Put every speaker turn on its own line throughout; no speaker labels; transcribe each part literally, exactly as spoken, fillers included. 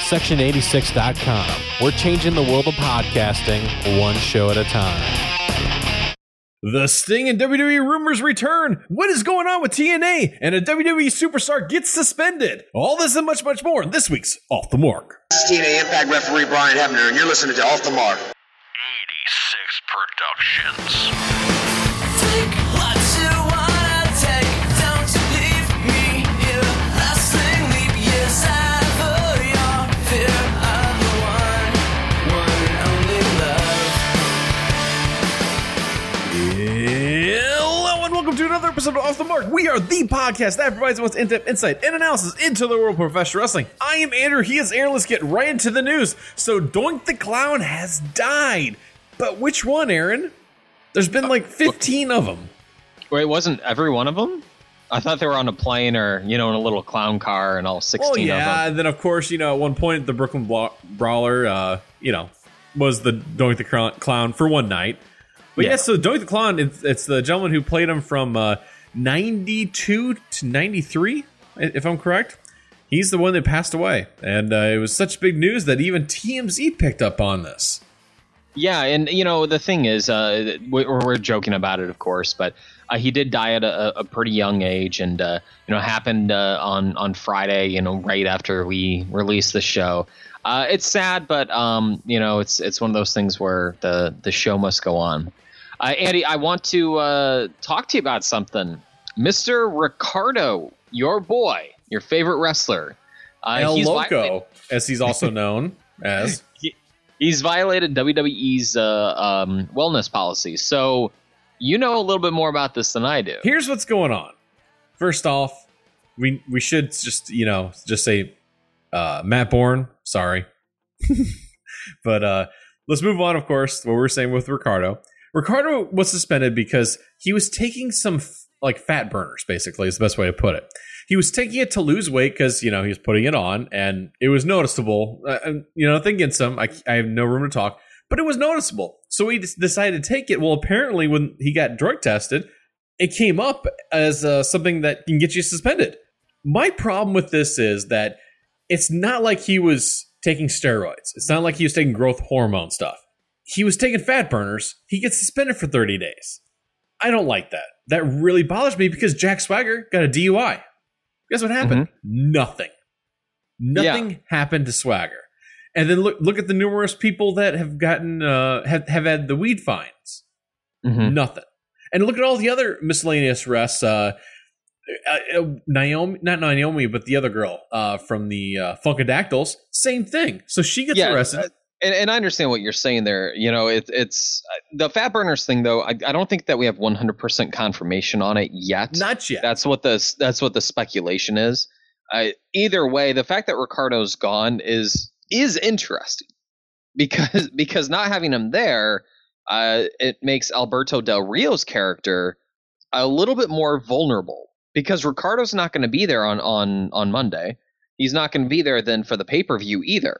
section eighty-six dot com. We're changing the world of podcasting one show at a time.
The Sting and W W E rumors return. What is going on with T N A? And a W W E superstar gets suspended. All this and much, much more in this week's Off the Mark.
This is T N A Impact referee Brian Hebner, and you're listening to Off the Mark.
eighty-six Productions.
Take what you wanna take. Don't leave me here. Lasting leap years ever. Your fear of the one, one and only love.
Hello and welcome to another episode of Off the Mark. We are the podcast that provides the most in-depth insight and analysis into the world of professional wrestling. I am Andrew. He is Aaron. Let's get right into the news. So Doink the Clown has died. But which one, Aaron? There's been like fifteen of them.
Wait, wasn't every one of them? I thought they were on a plane or, you know, in a little clown car and all sixteen
well, yeah,
of them.
and then of course, you know, at one point the Brooklyn Brawler, uh, you know, was the Doink the Clown for one night. But yeah, yeah so Doink the Clown, it's, it's the gentleman who played him from uh, ninety-two to ninety-three, if I'm correct. He's the one that passed away. And uh, it was such big news that even T M Z picked up on this.
Yeah, and, you know, the thing is, uh, we're, we're joking about it, of course, but uh, he did die at a, a pretty young age, and, uh, you know, happened uh, on, on Friday, you know, right after we released the show. Uh, it's sad, but, um, you know, it's it's one of those things where the, the show must go on. Uh, Andy, I want to uh, talk to you about something. Mister Ricardo, your boy, your favorite wrestler. Uh,
El
he's
Loco,
violated-
as he's also known as.
he, he's violated W W E's uh, um, wellness policy. So you know a little bit more about this than I do.
Here's what's going on. First off, we we should just, you know, just say uh, Matt Bourne, sorry. But uh, let's move on, of course, what we were saying with Ricardo. Ricardo was suspended because he was taking some f- like fat burners, basically, is the best way to put it. He was taking it to lose weight because, you know, he was putting it on and it was noticeable. Uh, you know, nothing against him. I, I have no room to talk, but it was noticeable. So he just decided to take it. Well, apparently when he got drug tested, it came up as uh, something that can get you suspended. My problem with this is that it's not like he was taking steroids. It's not like he was taking growth hormone stuff. He was taking fat burners. He gets suspended for thirty days. I don't like that. That really bothers me because Jack Swagger got a D U I. Guess what happened? Mm-hmm. Nothing. Nothing yeah. happened to Swagger. And then look look at the numerous people that have gotten uh, have have had the weed fines. Mm-hmm. Nothing. And look at all the other miscellaneous arrests. Uh, uh, Naomi, not Naomi, but the other girl uh, from the uh, Funkadactyls. Same thing. So she gets
yeah,
arrested.
Uh, and, and I understand what you're saying there. You know, it, it's the fat burners thing, though. I, I don't think that we have one hundred percent confirmation on it yet.
Not yet.
That's what the that's what the speculation is. Uh, either way, the fact that Ricardo's gone is is interesting because because not having him there, uh, it makes Alberto Del Rio's character a little bit more vulnerable because Ricardo's not going to be there on on on Monday. He's not going to be there then for the pay-per-view either.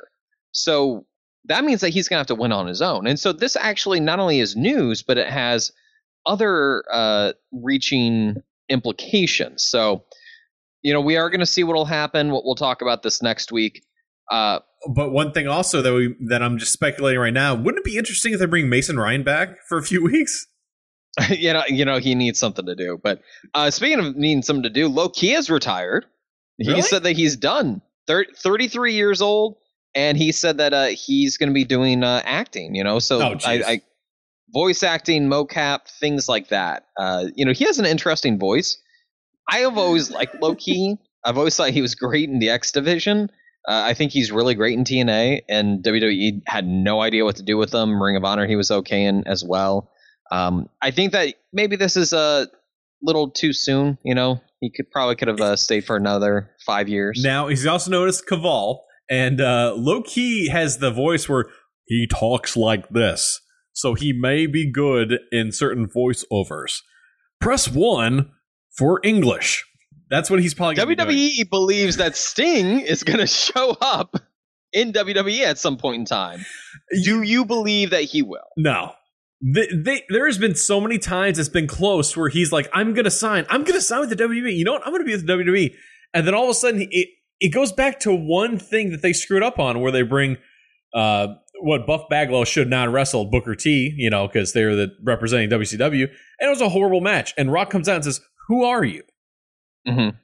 So that means that he's going to have to win on his own. And so this actually not only is news, but it has other uh, reaching implications. So, you know, we are going to see what will happen. We'll, we'll talk about this next week. Uh,
but one thing also that we that I'm just speculating right now, wouldn't it be interesting if they bring Mason Ryan back for a few weeks?
you know, you know, he needs something to do. But uh, speaking of needing something to do, Low Ki is retired. Really? He said that he's done. thirty, thirty-three years old. And he said that uh, he's going to be doing uh, acting, you know, so
oh,
I, I voice acting, mocap, things like that. Uh, you know, he has an interesting voice. I have always liked Low Ki. I've always thought he was great in the X Division. Uh, I think he's really great in T N A, and W W E had no idea what to do with him. Ring of Honor, he was okay in as well. Um, I think that maybe this is a little too soon. You know, he could probably could have uh, stayed for another five years.
Now he's also known as Caval. And uh, Low Ki has the voice where he talks like this. So he may be good in certain voiceovers. Press one for English. That's what he's probably going to be
W W E
doing.
believes that Sting is going to show up in W W E at some point in time. Do you believe that he will?
No. They, they, there has been so many times it's been close where he's like, I'm going to sign. I'm going to sign with the W W E. You know what? I'm going to be with the W W E. And then all of a sudden, he... it goes back to one thing that they screwed up on, where they bring uh, what Buff Bagwell should not wrestle Booker T, you know, because they're the representing W C W, and it was a horrible match. And Rock comes out and says, "Who are you?"
Mm-hmm.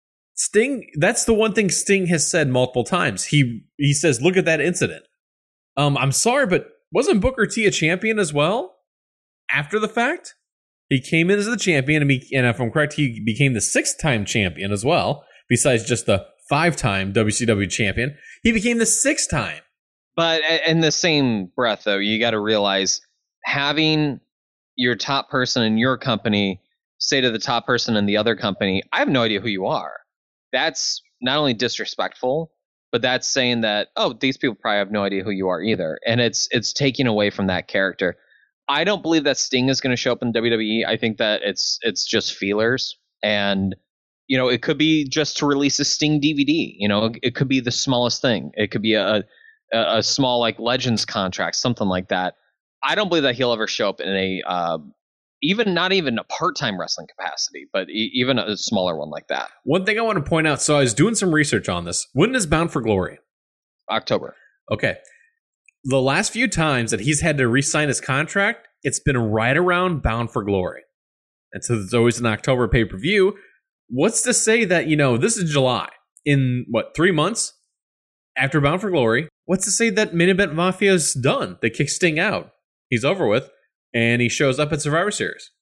Sting. That's the one thing Sting has said multiple times. He he says, "Look at that incident." Um, I'm sorry, but wasn't Booker T a champion as well after the fact? He came in as the champion, and, he, and if I'm correct, he became the sixth-time champion as well, besides just the five-time W C W champion. He became the sixth time.
But in the same breath, though, you got to realize having your top person in your company say to the top person in the other company, I have no idea who you are. That's not only disrespectful, but that's saying that, oh, these people probably have no idea who you are either. And it's it's taking away from that character. I don't believe that Sting is going to show up in W W E. I think that it's it's just feelers. And, you know, it could be just to release a Sting D V D. You know, it could be the smallest thing. It could be a, a, a small, like, Legends contract, something like that. I don't believe that he'll ever show up in a, uh, even not even a part-time wrestling capacity, but e- even a smaller one like that.
One thing I want to point out, so I was doing some research on this. When is Bound for Glory?
October.
Okay. The last few times that he's had to re-sign his contract, it's been right around Bound for Glory. And so there's always an October pay-per-view. What's to say that, you know, this is July. In, what, three months after Bound for Glory, what's to say that Main Event Mafia is done? They kick Sting out. He's over with. And he shows up at Survivor Series.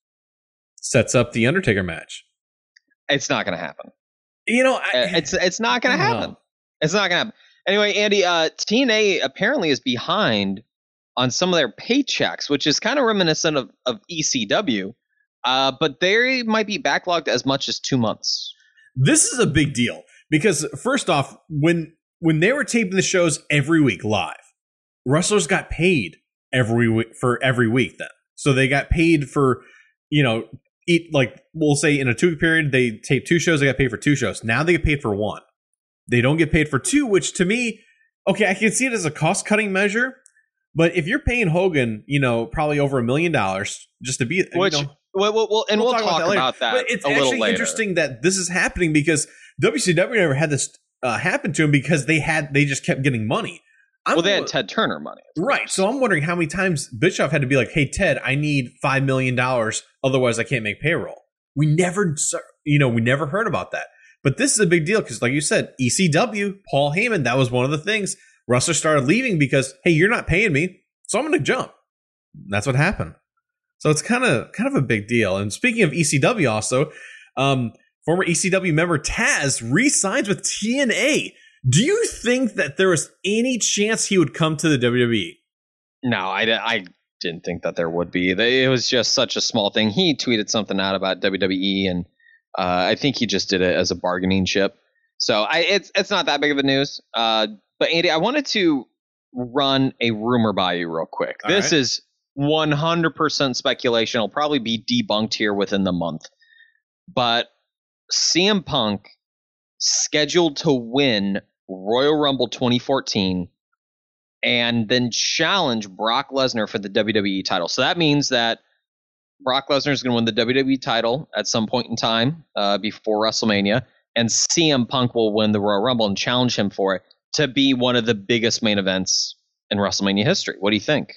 Sets up the Undertaker match.
It's not going to happen.
You know, I,
Uh, it's it's not going to
I don't
happen.
know.
It's not going to happen. Anyway, Andy, uh, T N A apparently is behind on some of their paychecks, which is kind of reminiscent of, of E C W. Uh, but they might be backlogged as much as two months.
This is a big deal because, first off, when when they were taping the shows every week live, wrestlers got paid every week for every week then. So they got paid for, you know, eat, like we'll say in a two-week period, they tape two shows, they got paid for two shows. Now they get paid for one. They don't get paid for two, which to me, okay, I can see it as a cost-cutting measure, but if you're paying Hogan, you know, probably over a million dollars just to be,
Which,
you know,
well, well, well, and we'll, talk, about
later.
that,
But it's
a little
actually
later.
interesting that this is happening because W C W never had this uh, happen to them because they had they just kept getting money. I'm
Well, they had
wa-
Ted Turner money.
right. So I'm wondering how many times Bischoff had to be like, "Hey Ted, I need five million dollars, otherwise I can't make payroll." We never, you know, we never heard about that. But this is a big deal because, like you said, E C W, Paul Heyman, that was one of the things. Wrestlers started leaving because, hey, you're not paying me, so I'm going to jump. That's what happened. So it's kind of kind of a big deal. And speaking of E C W, also, um, former E C W member Taz re-signs with T N A. Do you think that there was any chance he would come to the W W E?
No, I, I didn't think that there would be. They- It was just such a small thing. He tweeted something out about W W E, and uh, I think he just did it as a bargaining chip. So I, it's it's not that big of a news. Uh, but Andy, I wanted to run a rumor by you real quick.
All
This
right.
is one hundred percent speculation. It'll probably be debunked here within the month. But C M Punk scheduled to win Royal Rumble twenty fourteen and then challenge Brock Lesnar for the W W E title. So that means that Brock Lesnar is going to win the W W E title at some point in time uh, before WrestleMania, and C M Punk will win the Royal Rumble and challenge him for it to be one of the biggest main events in WrestleMania history. What do you think?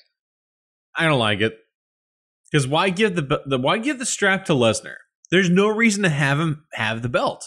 I don't like it. Because why give the, the why give the strap to Lesnar? There's no reason to have him have the belt.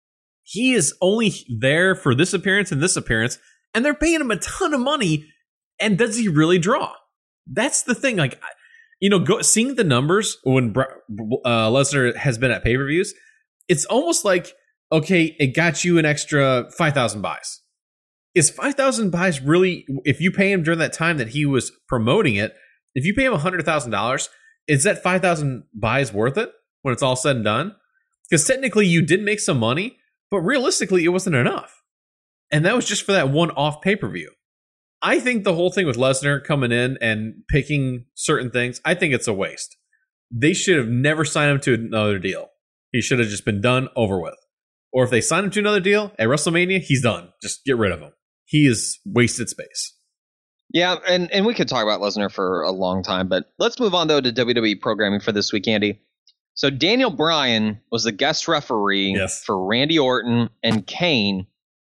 He is only there for this appearance and this appearance, and they're paying him a ton of money. And does he really draw? That's the thing. Like, you know, go, seeing the numbers when Bra- uh, Lesnar has been at pay-per-views, it's almost like, okay, it got you an extra five thousand buys. Is five thousand buys really, if you pay him during that time that he was promoting it, if you pay him one hundred thousand dollars, is that five thousand buys worth it when it's all said and done? Because technically you did make some money, but realistically it wasn't enough. And that was just for that one off pay-per-view. I think the whole thing with Lesnar coming in and picking certain things, I think it's a waste. They should have never signed him to another deal. He should have just been done, over with. Or if they sign him to another deal at WrestleMania, he's done. Just get rid of him. He is wasted space.
Yeah, and, and we could talk about Lesnar for a long time, but let's move on, though, to W W E programming for this week, Andy. So Daniel Bryan was the guest referee
Yes.
for Randy Orton and Kane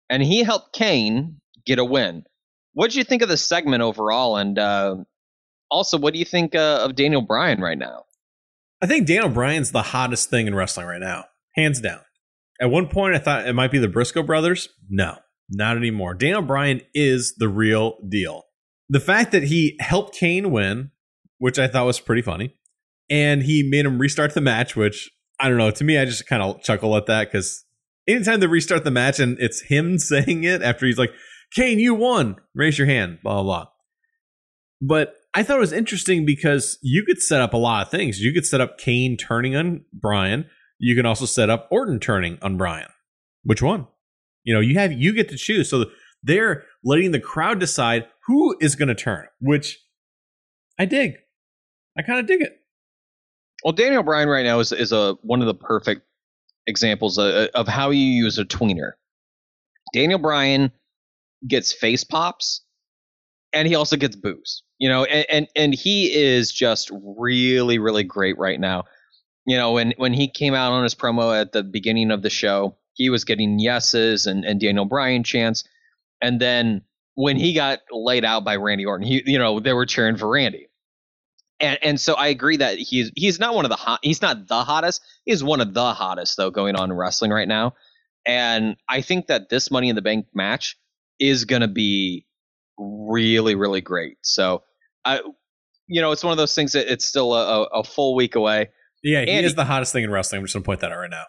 and he helped Kane get a win. What did you think of the segment overall? And uh, also, what do you think uh, of Daniel Bryan right now?
I think Daniel Bryan's the hottest thing in wrestling right now, hands down. At one point, I thought it might be the Briscoe brothers. No, not anymore. Daniel Bryan is the real deal. The fact that he helped Kane win, which I thought was pretty funny, and he made him restart the match, which, I don't know, to me, I just kind of chuckle at that, because anytime they restart the match and it's him saying it after he's like, Kane, you won, raise your hand, blah, blah, blah. But I thought it was interesting because you could set up a lot of things. You could set up Kane turning on Bryan. You can also set up Orton turning on Bryan. Which one? You know, you have you get to choose. So they're letting the crowd decide who is going to turn, which I dig. I kind of dig it.
Well, Daniel Bryan right now is is a one of the perfect examples of, of how you use a tweener. Daniel Bryan gets face pops, and he also gets boos. You know, and, and and he is just really, really great right now. You know, when when he came out on his promo at the beginning of the show, he was getting yeses and, and Daniel Bryan chants. And then when he got laid out by Randy Orton, he you know, they were cheering for Randy. And and so I agree that he's he's not one of the hot he's not the hottest. He's one of the hottest though going on in wrestling right now. And I think that this Money in the Bank match is gonna be really, really great. So I you know, it's one of those things that it's still a, a, a full week away.
Yeah, he
Andy,
is the hottest thing in wrestling. I'm just gonna point that out right now.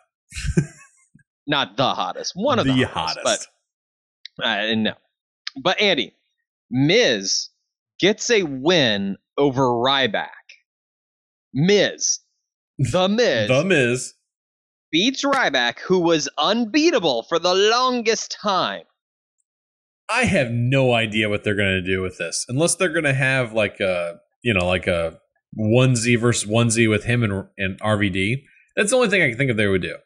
Not the hottest, one of the,
the
hottest,
hottest.
But uh, no. But Andy, Miz gets a win over Ryback. Miz, the Miz,
the Miz
beats Ryback, who was unbeatable for the longest time.
I have no idea what they're going to do with this, unless they're going to have like a, you know, like a onesie versus onesie with him and, and R V D. That's the only thing I can think of they would do.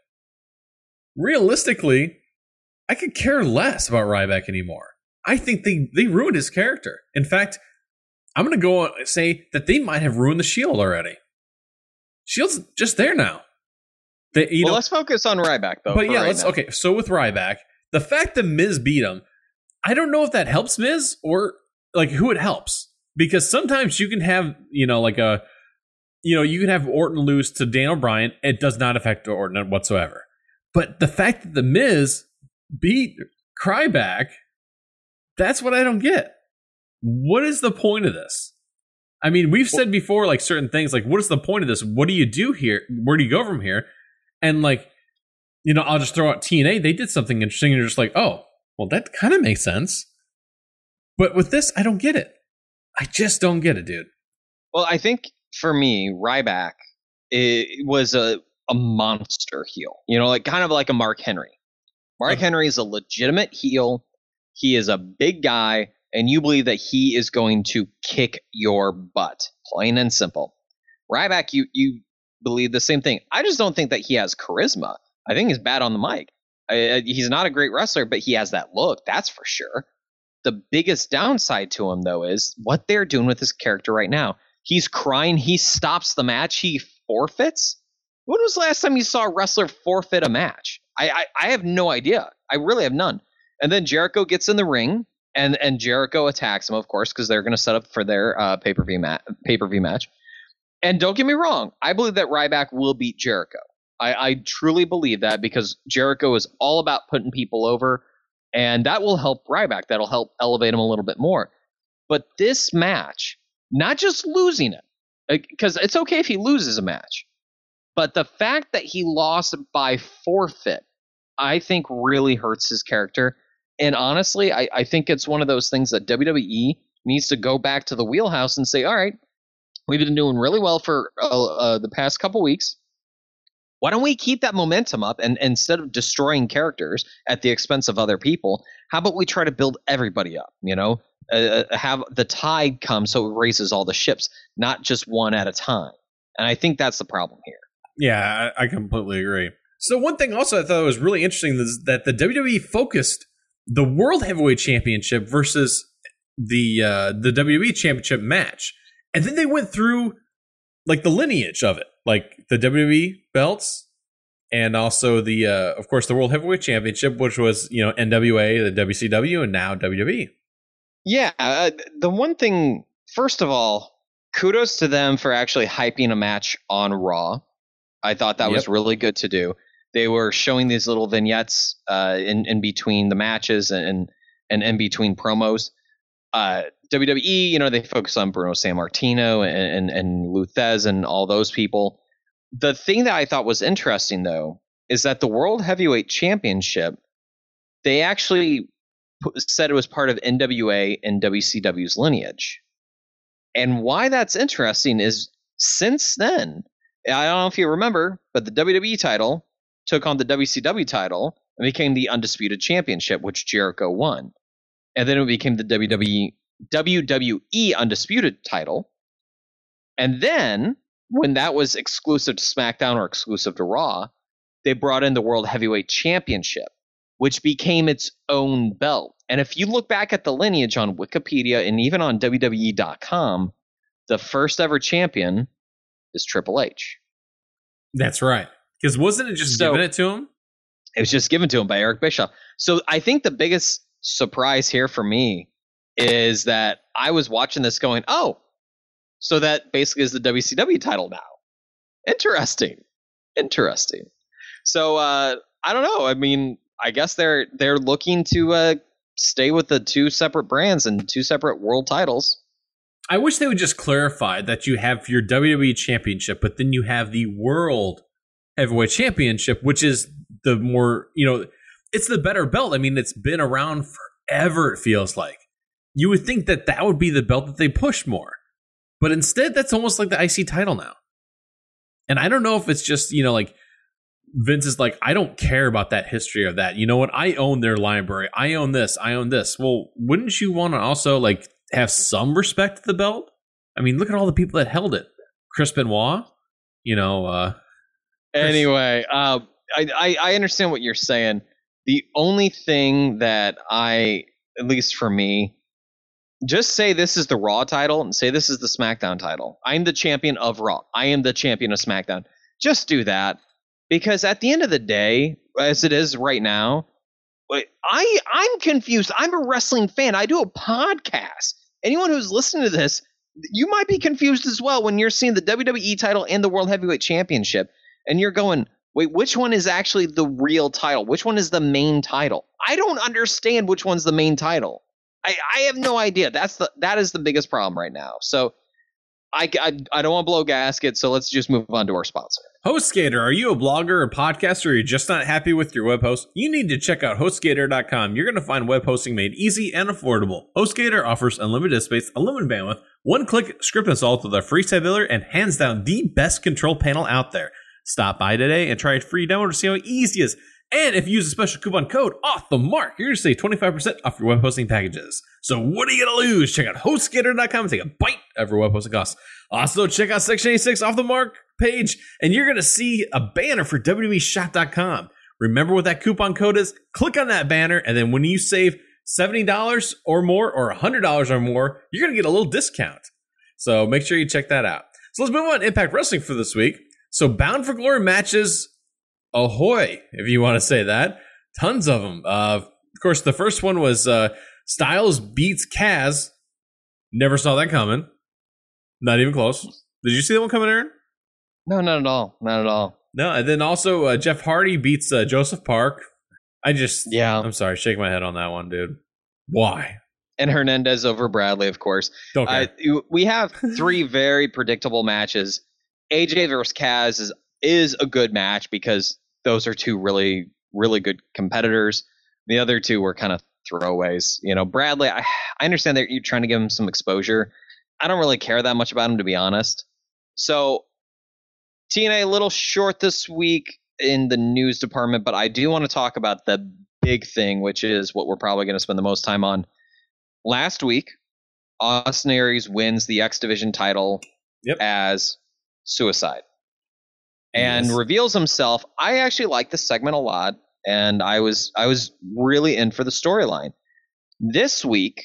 Realistically, I could care less about Ryback anymore. I think they, they ruined his character. In fact, I'm going to go and say that they might have ruined the Shield already. Shield's just there now. They, you
well,
know,
let's focus on Ryback, though.
But yeah,
right
let's
now.
okay. So with Ryback, the fact that Miz beat him, I don't know if that helps Miz or like who it helps, because sometimes you can have, you know, like a, you know, you can have Orton lose to Daniel Bryan. It does not affect Orton whatsoever. But the fact that the Miz beat Ryback, that's what I don't get. What is the point of this? I mean, we've said before, like certain things, like what is the point of this? What do you do here? Where do you go from here? And like, you know, I'll just throw out T N A. They did something interesting, and you're just like, oh, well, that kind of makes sense. But with this, I don't get it. I just don't get it, dude.
Well, I think for me, Ryback it was a, a monster heel. You know, like kind of like a Mark Henry. Mark
Okay.
Henry is a legitimate heel. He is a big guy, and you believe that he is going to kick your butt, plain and simple. Ryback, you you believe the same thing. I just don't think that he has charisma. I think he's bad on the mic. I, he's not a great wrestler, but he has that look, that's for sure. The biggest downside to him, though, is what they're doing with his character right now. He's crying. He stops the match. He forfeits. When was the last time you saw a wrestler forfeit a match? I, I, I have no idea. I really have none. And then Jericho gets in the ring, and, and Jericho attacks him, of course, because they're going to set up for their uh, pay-per-view, ma- pay-per-view match. And don't get me wrong. I believe that Ryback will beat Jericho. I, I truly believe that, because Jericho is all about putting people over, and that will help Ryback. That'll help elevate him a little bit more. But this match, not just losing it, because it's okay if he loses a match, but the fact that he lost by forfeit, I think really hurts his character. And honestly, I, I think it's one of those things that W W E needs to go back to the wheelhouse and say, all right, we've been doing really well for uh, uh, the past couple weeks. Why don't we keep that momentum up, and, and instead of destroying characters at the expense of other people, how about we try to build everybody up, you know, uh, have the tide come so it raises all the ships, not just one at a time. And I think that's the problem here.
Yeah, I, I completely agree. So one thing also I thought was really interesting is that the W W E focused the World Heavyweight Championship versus the uh, the W W E Championship match. And then they went through like the lineage of it, like the W W E belts, and also the, uh, of course, the World Heavyweight Championship, which was, you know, N W A, the W C W, and now W W E.
Yeah, uh, the one thing, first of all, kudos to them for actually hyping a match on Raw. I thought that
Yep.
was really good to do. They were showing these little vignettes uh, in in between the matches and and in between promos. Uh, W W E, you know, they focus on Bruno Sammartino and, and and Luthez and all those people. The thing that I thought was interesting, though, is that the World Heavyweight Championship, they actually put, said it was part of N W A and W C W's lineage. And why that's interesting is since then, I don't know if you remember, but the W W E title took on the W C W title and became the Undisputed Championship, which Jericho won. And then it became the W W E, W W E Undisputed title. And then, when that was exclusive to SmackDown or exclusive to Raw, they brought in the World Heavyweight Championship, which became its own belt. And if you look back at the lineage on Wikipedia and even on W W E dot com, the first ever champion is Triple H.
That's right. Because wasn't it just
So-
giving it to him?
It was just given to him by Eric Bischoff. So I think the biggest surprise here for me is that I was watching this going, oh, so that basically is the W C W title now. Interesting. Interesting. So uh, I don't know. I mean, I guess they're they're looking to uh, stay with the two separate brands and two separate world titles.
I wish they would just clarify that you have your W W E Championship, but then you have the World Heavyweight Championship, which is the more, you know, it's the better belt. I mean, it's been around forever, it feels like. You would think that that would be the belt that they push more. But instead, that's almost like the I C title now. And I don't know if it's just, you know, like Vince is like, I don't care about that history of that. You know what? I own their library. I own this. I own this. Well, wouldn't you want to also like have some respect to the belt? I mean, look at all the people that held it. Chris Benoit, you know. Uh,
Anyway, uh, I, I I understand what you're saying. The only thing that I, at least for me, just say this is the Raw title and say this is the SmackDown title. I'm the champion of Raw. I am the champion of SmackDown. Just do that. Because at the end of the day, as it is right now, I, I'm confused. I'm a wrestling fan. I do a podcast. Anyone who's listening to this, you might be confused as well when you're seeing the W W E title and the World Heavyweight Championship. And you're going, wait, which one is actually the real title? Which one is the main title? I don't understand which one's the main title. I, I have no idea. That's the that is the biggest problem right now. So I, I, I don't want to blow gaskets, so let's just move on to our sponsor.
HostGator, are you a blogger or podcaster, or you're just not happy with your web host? You need to check out HostGator dot com. You're going to find web hosting made easy and affordable. HostGator offers unlimited space, unlimited bandwidth, one-click script install with a free site builder, and hands down the best control panel out there. Stop by today and try a free demo to see how easy it is. And if you use a special coupon code off the mark, you're going to save twenty-five percent off your web hosting packages. So what are you going to lose? Check out HostGator dot com and take a bite of your web hosting costs. Also, check out Section eighty-six off the mark page, and you're going to see a banner for W W E shop dot com. Remember what that coupon code is? Click on that banner, and then when you save seventy dollars or more or one hundred dollars or more, you're going to get a little discount. So make sure you check that out. So let's move on to Impact Wrestling for this week. So Bound for Glory matches, ahoy, if you want to say that. Tons of them. Uh, of course, the first one was uh, Styles beats Kaz. Never saw that coming. Not even close. Did you see that one coming, Aaron?
No, not at all. Not at all.
No, and then also uh, Jeff Hardy beats uh, Joseph Park. I just,
Yeah.
I'm sorry, shake my head on that one, dude. Why?
And Hernandez over Bradley, of course.
Don't care.
Uh, we have three very predictable matches. A J versus Kaz is is a good match because those are two really, really good competitors. The other two were kind of throwaways. You know, Bradley, I, I understand that you're trying to give him some exposure. I don't really care that much about him, to be honest. So T N A a little short this week in the news department, but I do want to talk about the big thing, which is what we're probably going to spend the most time on. Last week, Austin Aries wins the X Division title
Yep.
as Suicide and
Yes.
reveals himself. I actually like this segment a lot, and I was I was really in for the storyline. This week,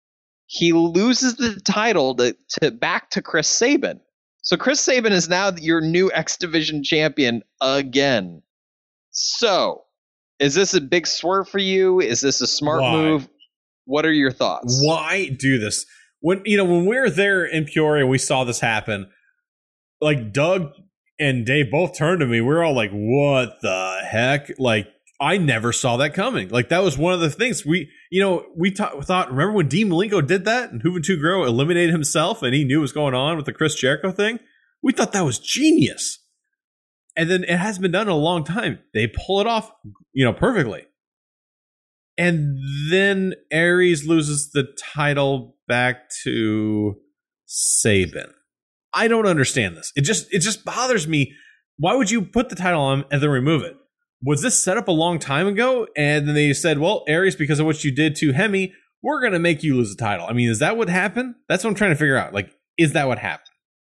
he loses the title to, to back to Chris Sabin. So Chris Sabin is now your new X Division champion again. So, is this a big swerve for you? Is this a smart
Why?
move? What are your thoughts?
Why do this? When you know when we were there in Peoria, we saw this happen. Like Doug and Dave both turned to me. We were all like, "What the heck?" Like I never saw that coming. Like that was one of the things we, you know, we ta- thought. Remember when Dean Malenko did that and Juventud Grow eliminated himself, and he knew what was going on with the Chris Jericho thing? We thought that was genius. And then it has been done in a long time. They pull it off, you know, perfectly. And then Aries loses the title back to Sabin. I don't understand this. It just it just bothers me. Why would you put the title on and then remove it? Was this set up a long time ago? And then they said, well, Aries, because of what you did to Hemi, we're going to make you lose the title. I mean, is that what happened? That's what I'm trying to figure out. Like, is that what happened?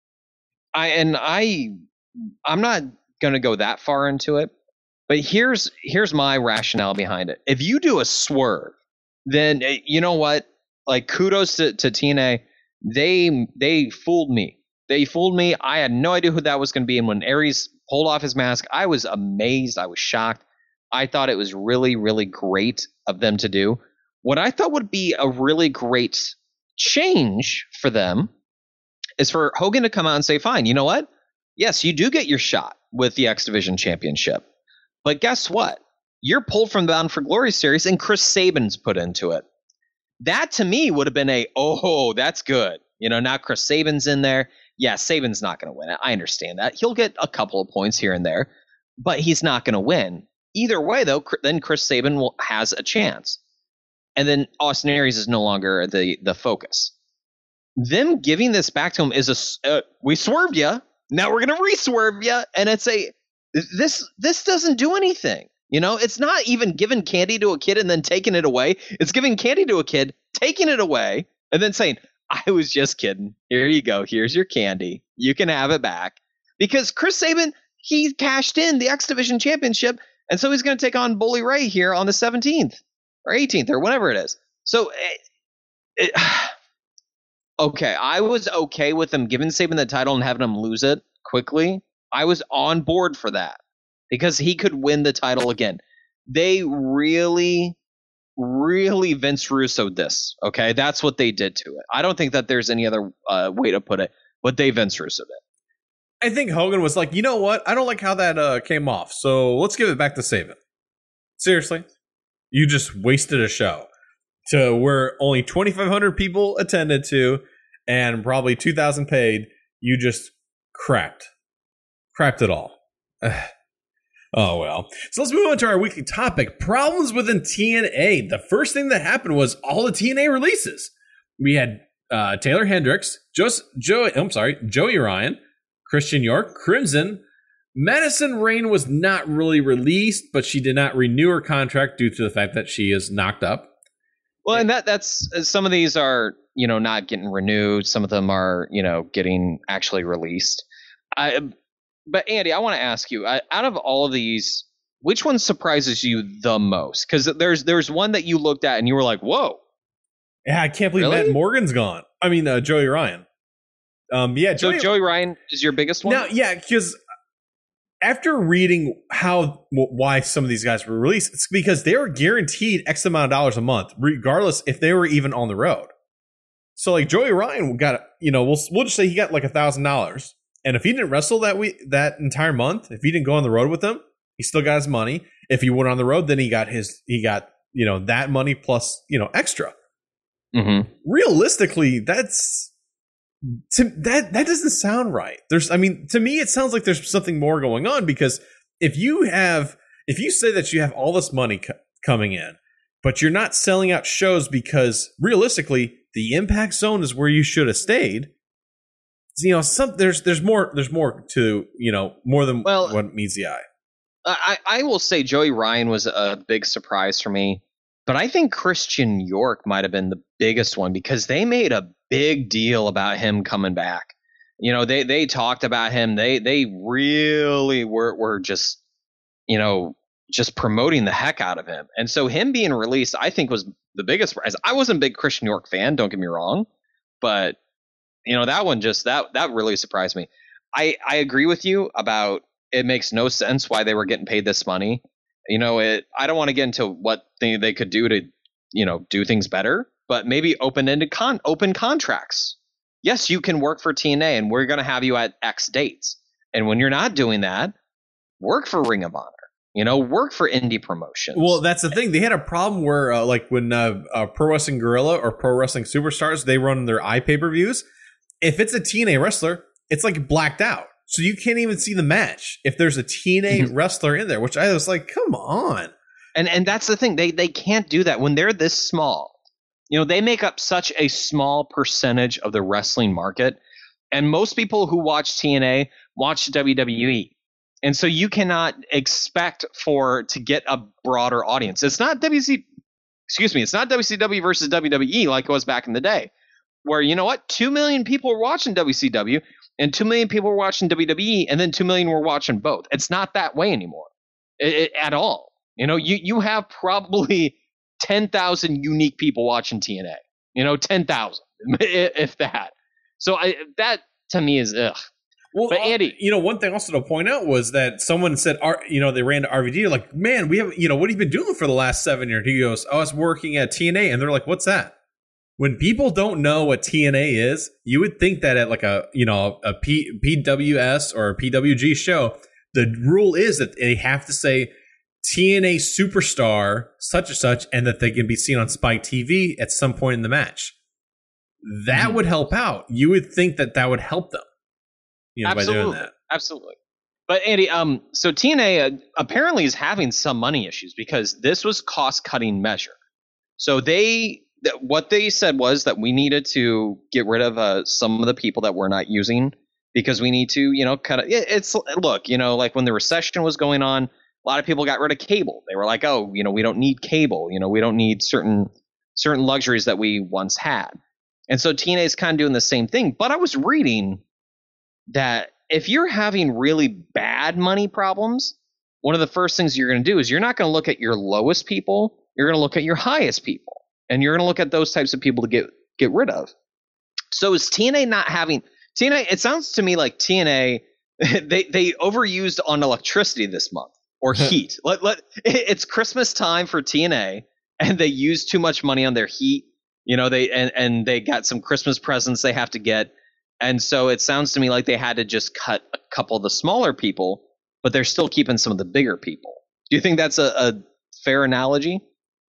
I and I I'm not going to go that far into it, but here's here's my rationale behind it. If you do a swerve, then eh, you know what? Like kudos to, to T N A. They they fooled me. They fooled me. I had no idea who that was going to be. And when Aries pulled off his mask, I was amazed. I was shocked. I thought it was really, really great of them to do. What I thought would be a really great change for them is for Hogan to come out and say, fine, you know what? Yes, you do get your shot with the X Division Championship. But guess what? You're pulled from the Bound for Glory series and Chris Sabin's put into it. That to me would have been a, oh, that's good. You know, now Chris Sabin's in there. Yeah, Sabin's not going to win it. I understand that. He'll get a couple of points here and there, but he's not going to win. Either way, though, then Chris Sabin will, has a chance. And then Austin Aries is no longer the, the focus. Them giving this back to him is a, uh, we swerved you. Now we're going to re-swerve you. And it's a, this, this doesn't do anything. You know, it's not even giving candy to a kid and then taking it away. It's giving candy to a kid, taking it away, and then saying, I was just kidding. Here you go. Here's your candy. You can have it back. Because Chris Sabin, he cashed in the X Division Championship, and so he's going to take on Bully Ray here on the seventeenth or eighteenth or whatever it is. So, it, it, okay, I was okay with them giving Sabin the title and having him lose it quickly. I was on board for that because he could win the title again. They really... really Vince Russo this, okay? That's what they did to it. I don't think that there's any other uh, way to put it, but they Vince Russo it.
I think Hogan was like, you know what? I don't like how that uh, came off, so let's give it back to Sabin. Seriously. You just wasted a show to where only twenty-five hundred people attended to and probably two thousand paid. You just crapped. Crapped it all. Oh, well. So let's move on to our weekly topic, problems within T N A. The first thing that happened was all the T N A releases. We had uh, Taylor Hendricks, Joe, Joe, I'm sorry, Joey Ryan, Christian York, Crimson. Madison Rayne was not really released, but she did not renew her contract due to the fact that she is knocked up.
Well, and that that's some of these are, you know, not getting renewed. Some of them are, you know, getting actually released. I But Andy, I want to ask you, out of all of these, which one surprises you the most? Because there's there's one that you looked at and you were like, "Whoa!"
Yeah, I can't believe
Really?
Matt Morgan's gone. I mean, uh, Joey Ryan. Um, yeah,
So
Joey,
Joey Ryan is your biggest one.
Now, yeah, because after reading how w- why some of these guys were released, it's because they were guaranteed X amount of dollars a month, regardless if they were even on the road. So, like Joey Ryan got, you know, we'll we'll just say he got like a thousand dollars. And if he didn't wrestle that week, that entire month, if he didn't go on the road with them, he still got his money. If he went on the road, then he got his, he got, you know, that money plus, you know, extra.
Mm-hmm.
Realistically, that's to, that that doesn't sound right. There's, I mean, to me, it sounds like there's something more going on because if you have, if you say that you have all this money co- coming in, but you're not selling out shows because realistically, the Impact Zone is where you should have stayed. You know, some there's there's more there's more to, you know, more than
Well,
what meets the eye.
I, I will say Joey Ryan was a big surprise for me, but I think Christian York might have been the biggest one because they made a big deal about him coming back. You know, they they talked about him. They they really were were just, you know, just promoting the heck out of him. And so him being released, I think, was the biggest surprise. I wasn't a big Christian York fan, don't get me wrong, but you know, that one just that that really surprised me. I, I agree with you about it makes no sense why they were getting paid this money. You know, it. I don't want to get into what they, they could do to, you know, do things better, but maybe open-ended con open contracts. Yes, you can work for T N A, and we're going to have you at X dates. And when you're not doing that, work for Ring of Honor. You know, work for indie promotions.
Well, that's the thing. They had a problem where, uh, like, when uh, uh, Pro Wrestling Guerrilla or Pro Wrestling Superstars, they run their iPay-per-views. If it's a T N A wrestler, it's like blacked out. So you can't even see the match if there's a T N A wrestler in there, which I was like, come on.
And and that's the thing. They they can't do that when they're this small. You know, they make up such a small percentage of the wrestling market. And most people who watch T N A watch W W E. And so you cannot expect for to get a broader audience. It's not W C excuse me, it's not W C W versus W W E like it was back in the day. Where, you know what, two million people were watching W C W and two million people were watching W W E, and then two million were watching both. It's not that way anymore it, it, at all. You know, you, you have probably ten thousand unique people watching T N A. You know, ten thousand, if that. So I, that to me is ugh.
Well,
but Andy,
you know, one thing also to point out was that someone said, you know, they ran to R V D. Like, man, we have, you know, what have you been doing for the last seven years? He goes, oh, I was working at T N A. And they're like, what's that? When people don't know what T N A is, you would think that at like a, you know, a P, PWS or a P W G show, the rule is that they have to say T N A superstar such and such, and that they can be seen on Spike T V at some point in the match. That mm-hmm. would help out. You would think that that would help them, you know,
absolutely.
by doing that.
Absolutely. But Andy, um, so T N A uh, apparently is having some money issues because this was cost-cutting measure. So they. That what they said was that we needed to get rid of uh, some of the people that we're not using because we need to, you know, kind of it, it's look, you know, like when the recession was going on, a lot of people got rid of cable. They were like, oh, you know, we don't need cable. You know, we don't need certain certain luxuries that we once had. And so T N A is kind of doing the same thing. But I was reading that if you're having really bad money problems, one of the first things you're going to do is you're not going to look at your lowest people. You're going to look at your highest people. And you're going to look at those types of people to get get rid of. So is T N A not having T N A? It sounds to me like T N A they they overused on electricity this month or heat. let, let, it's Christmas time for T N A, and they used too much money on their heat. You know, they and and they got some Christmas presents they have to get, and so it sounds to me like they had to just cut a couple of the smaller people, but they're still keeping some of the bigger people. Do you think that's a, a fair analogy?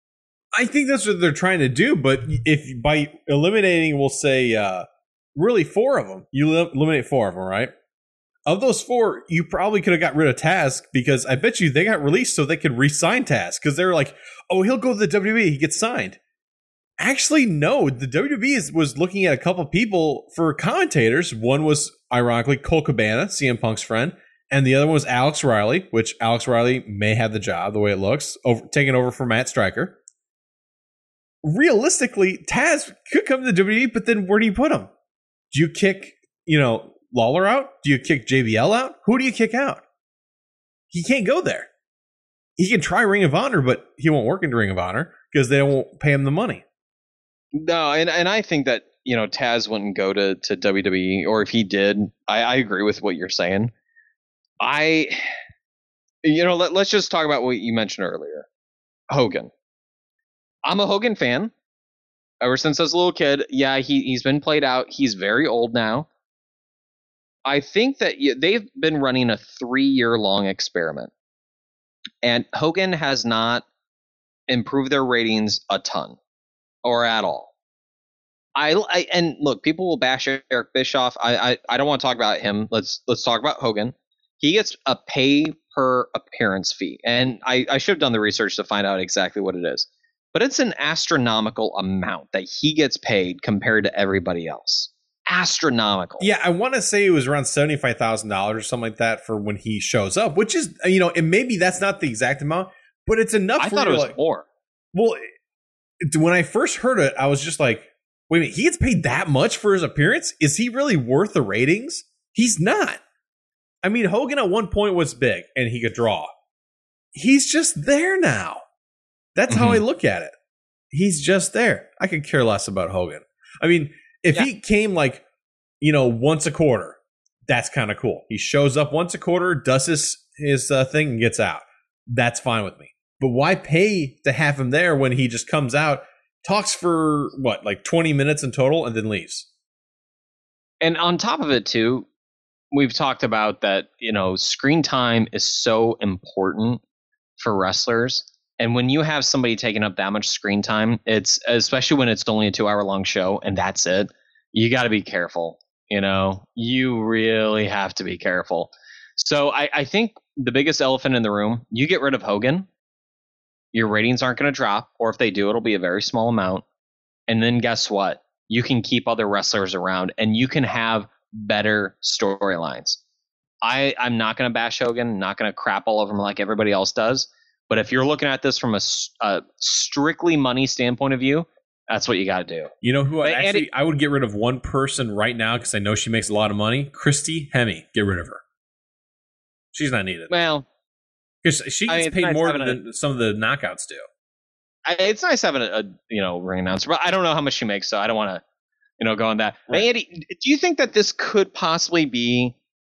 I think that's what they're trying to do, but if by eliminating, we'll say, uh, really four of them, you eliminate four of them, right? Of those four, you probably could have got rid of Taz because I bet you they got released so they could re-sign Taz because they were like, oh, he'll go to the W W E, he gets signed. Actually, no, the W W E is, was looking at a couple people for commentators. One was, ironically, Colt Cabana, C M Punk's friend, and the other one was Alex Riley, which Alex Riley may have the job the way it looks, over, taking over for Matt Stryker. Realistically, Taz could come to the W W E, but then where do you put him? Do you kick, you know, Lawler out? Do you kick J B L out? Who do you kick out? He can't go there. He can try Ring of Honor, but he won't work in Ring of Honor because they won't pay him the money.
No, and, and I think that, you know, Taz wouldn't go to, to W W E, or if he did, I, I agree with what you're saying. I, you know, let, let's just talk about what you mentioned earlier. Hogan. I'm a Hogan fan ever since I was a little kid. Yeah, he, he's been played out. He's very old now. I think that they've been running a three-year-long experiment. And Hogan has not improved their ratings a ton or at all. I, I and look, people will bash Eric Bischoff. I, I, I don't want to talk about him. Let's let's talk about Hogan. He gets a pay per appearance fee. And I, I should have done the research to find out exactly what it is. But it's an astronomical amount that he gets paid compared to everybody else. Astronomical.
Yeah, I want to say it was around seventy-five thousand dollars or something like that for when he shows up, which is, you know, and maybe that's not the exact amount, but it's enough.
I
for
thought it was
like,
more.
Well, when I first heard it, I was just like, wait a minute, he gets paid that much for his appearance? Is he really worth the ratings? He's not. I mean, Hogan at one point was big and he could draw. He's just there now. That's mm-hmm. how I look at it. He's just there. I could care less about Hogan. I mean, if yeah. he came like, you know, once a quarter, that's kind of cool. He shows up once a quarter, does his, his uh, thing and gets out. that's fine with me. But why pay to have him there when he just comes out, talks for what, like twenty minutes in total, and then leaves?
And on top of it, too, we've talked about that, you know, screen time is so important for wrestlers. And when you have somebody taking up that much screen time, it's especially when it's only a two hour long show and that's it, you got to be careful. You know, you really have to be careful. So I, I think the biggest elephant in the room, you get rid of Hogan, your ratings aren't going to drop, or if they do, it'll be a very small amount. And then guess what? You can keep other wrestlers around and you can have better storylines. I, I'm not going to bash Hogan, not going to crap all over him like everybody else does. But if you're looking at this from a, a strictly money standpoint of view, that's what you got to do.
You know who I
But
actually
Andy-
I would get rid of one person right now because I know she makes a lot of money. Christy Hemme, get rid of her. She's not needed
Well,
because she
I
gets
mean, it's
paid
nice
more
having
than some of the knockouts do.
I, it's nice having a, a you know ring announcer, but I don't know how much she makes, so I don't want to you know go on that.
Right.
Hey, Andy, do you think that this could possibly be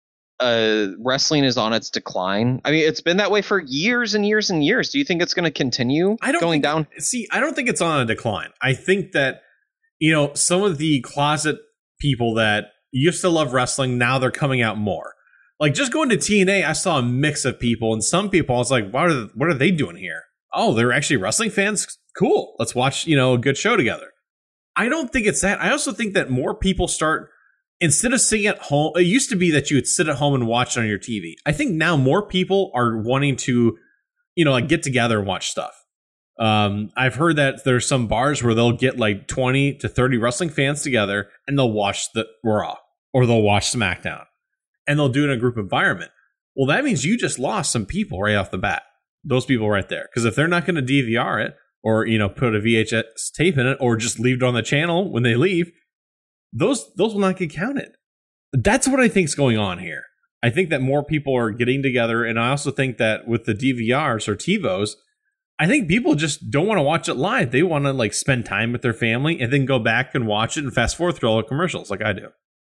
uh, wrestling is on its decline? I mean, it's been that way for years and years and years. Do you think it's going to continue
I don't
going
think,
down?
See, I don't think it's on a decline. I think that, you know, some of the closet people that used to love wrestling, now they're coming out more. Like just going to T N A, I saw a mix of people, and some people I was like, what are what are they doing here? Oh, they're actually wrestling fans? Cool. Let's watch, you know, a good show together. I don't think it's that. I also think that more people start, instead of sitting at home, it used to be that you would sit at home and watch it on your T V. I think now more people are wanting to, you know, like get together and watch stuff. Um, I've heard that there's some bars where they'll get like twenty to thirty wrestling fans together and they'll watch the Raw or they'll watch SmackDown and they'll do it in a group environment. Well, that means you just lost some people right off the bat. Those people right there. Because if they're not going to D V R it or, you know, put a V H S tape in it or just leave it on the channel when they leave, those those will not get counted. That's what I think is going on here. I think that more people are getting together, and I also think that with the D V Rs or TiVos, I think people just don't want to watch it live. They want to like spend time with their family and then go back and watch it and fast forward through all the commercials like I do.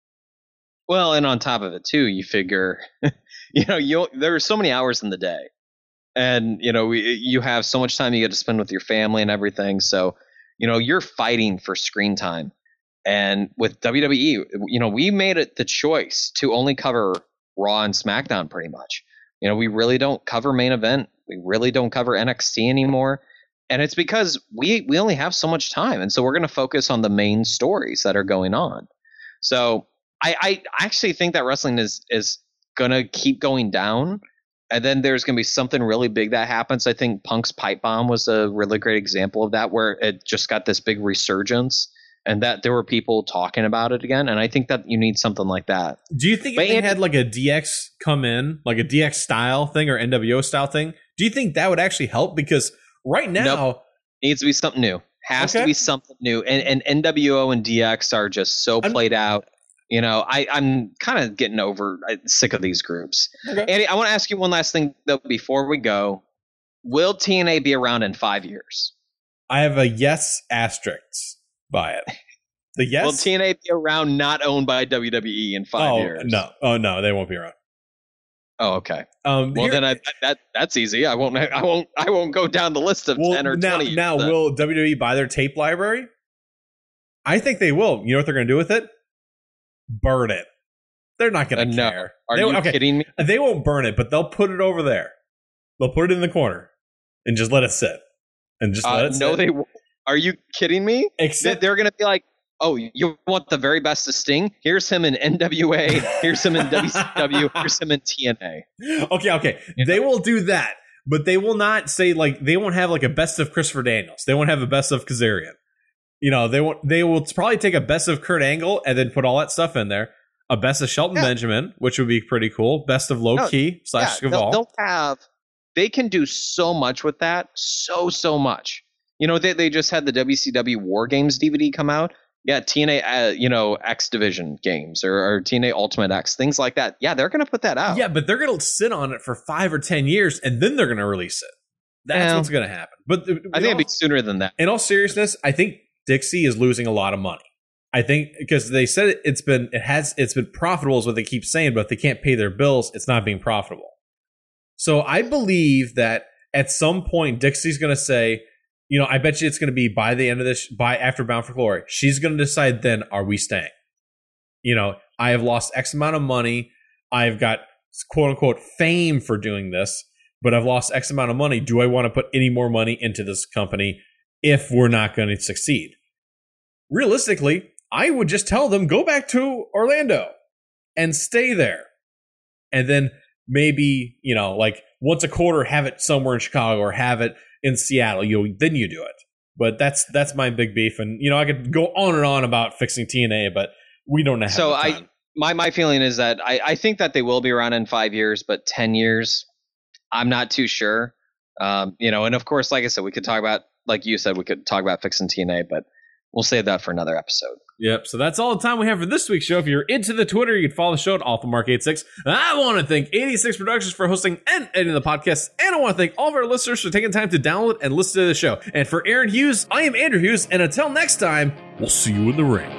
Well, and on top of it too, you figure, you know, you there are so many hours in the day, and you know, we, you have so much time you get to spend with your family and everything. So, you know, you're fighting for screen time. And with W W E, you know, we made it the choice to only cover Raw and SmackDown pretty much. You know, we really don't cover main event. We really don't cover N X T anymore. And it's because we, we only have so much time. And so we're going to focus on the main stories that are going on. So I, I actually think that wrestling is, is going to keep going down. And then there's going to be something really big that happens. I think Punk's Pipe Bomb was a really great example of that, where it just got this big resurgence. And that there were people talking about it again. And I think that you need something like that.
Do you think
But
if they
Andy-
had like a D X come in, like a D X style thing or N W O style thing, do you think that would actually help? Because right now,
Nope. Needs to be something new. Has
Okay.
to be something new. And, and N W O and D X are just so
I'm-
played out. You know, I, I'm kind of getting over uh, sick of these groups.
Okay.
Andy, I want to ask you one last thing, though, before we go. Will T N A be around in five years?
I have a yes asterisk by it. The yes.
Will T N A be around not owned by W W E in five
oh
years?
no, oh no, they won't be around.
Oh, okay.
Um,
Well,
here-
then I, that that's easy. I won't. I won't. I won't go down the list of
well,
ten or
now,
twenty. years
now
then.
will W W E buy their tape library? I think they will. You know what they're going to do with it? Burn it. They're not going
Uh,
to
no.
care.
Are
They-
you
okay,
kidding me?
They won't burn it, but they'll put it over there. They'll put it in the corner and just let it sit and just let
Uh,
it sit.
no, they. won't. Are you kidding me? They-
Except
They're going to be like, oh, you want the very best of Sting? Here's him in N W A. Here's him in W C W. Here's him in T N A.
okay, okay. They will do that, but they will not say like they won't have like a best of Christopher Daniels. They won't have a best of Kazarian. You know, they won't. They will probably take a best of Kurt Angle and then put all that stuff in there. A best of Shelton
Yeah.
Benjamin, which would be pretty cool. Best of Low
No,
Key slash
Yeah,
Skavall.
they'll, they'll have. They can do so much with that. So so much. You know, they they just had the W C W War Games D V D come out. Yeah, T N A, uh, you know, X Division games or, or T N A Ultimate X, things like that. Yeah, they're going to put that out.
Yeah, but they're going to sit on it for five or ten years, and then they're going to release it. That's
Yeah.
what's going to happen. But
I think it'd be sooner than that.
in all seriousness, I think Dixie is losing a lot of money. I think because they said it, it's been it has it's been profitable is what they keep saying, but if they can't pay their bills, it's not being profitable. So I believe that at some point, Dixie's going to say, you know, I bet you it's going to be by the end of this, by after Bound for Glory. She's going to decide then, are we staying? You know, I have lost X amount of money. I've got quote unquote fame for doing this, but I've lost X amount of money. Do I want to put any more money into this company if we're not going to succeed? Realistically, I would just tell them, go back to Orlando and stay there. And then maybe, you know, like once a quarter, have it somewhere in Chicago or have it in Seattle, you know, then you do it. But that's that's my big beef. And, you know, I could go on and on about fixing T N A, but we don't have
So
the
I
time.
my my feeling is that I, I think that they will be around in five years, but ten years, I'm not too sure. Um, you know, and of course, like I said, we could talk about, like you said, we could talk about fixing T N A, but we'll save that for another episode.
Yep. So that's all the time we have for this week's show. If you're into the Twitter, you can follow the show at AlphaMark eighty-six. I want to thank eighty-six Productions for hosting and editing the podcast. And I want to thank all of our listeners for taking time to download and listen to the show. And for Aaron Hughes, I am Andrew Hughes. And until next time, we'll see you in the ring.